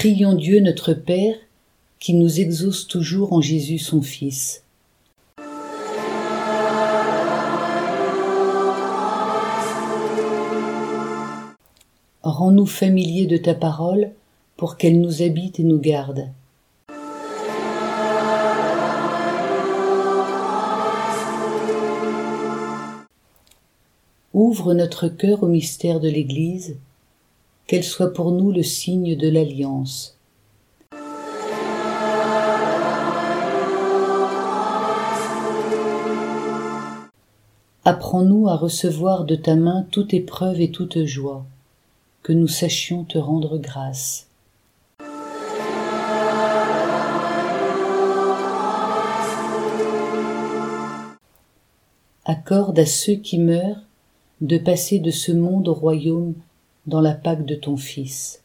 Prions Dieu notre Père, qui nous exauce toujours en Jésus son Fils. Rends-nous familiers de ta parole, pour qu'elle nous habite et nous garde. Ouvre notre cœur au mystère de l'Église, qu'elle soit pour nous le signe de l'Alliance. Apprends-nous à recevoir de ta main toute épreuve et toute joie, que nous sachions te rendre grâce. Accorde à ceux qui meurent de passer de ce monde au royaume dans la Pâque de ton Fils.